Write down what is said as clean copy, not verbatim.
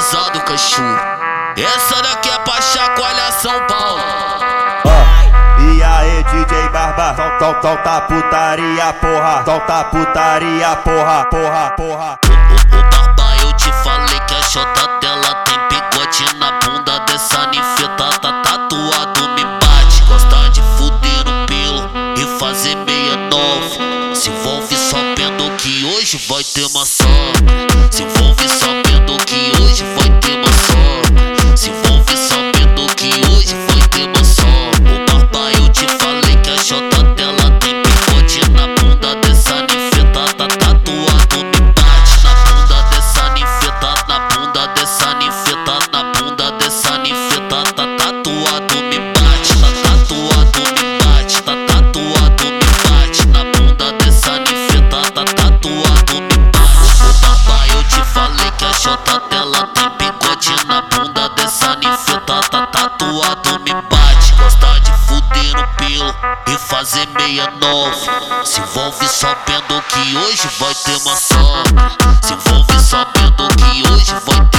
pesado, cachorro. Essa daqui é pra chacoalhar São Paulo. E aí, DJ Barba, solta putaria, porra. Solta putaria, porra, porra, porra. Ô Barba, eu te falei que a chota dela tem bigode na bunda dessa ninfeta, tá tatuado, me bate. Gosta de fuder no pelo e fazer 69. Se envolve sabendo que hoje vai ter maçã. Se envolve sabendo que hoje vai ter maçã. Se envolve sabendo que hoje vai ter maçã. Ô Barba, eu te falei que a chota dela tem bigode na bunda dessa ninfeta, tá tatuado, me bate. Na bunda dessa ninfeta, na bunda dessa ninfeta, na bunda dessa ninfeta, tá tatuado, me bate. Tá tatuado, me bate, tá tatuado, me bate. Na bunda dessa ninfeta, tá tatuado, me bate. Ô Barba, eu te falei que a chota dela tem bigode na bunda dessa ninfeta, tá tatuado, me bate. Gosta de fuder no pelo e fazer 69. Se envolve sabendo que hoje vai ter maçã. Se envolve sabendo que hoje vai ter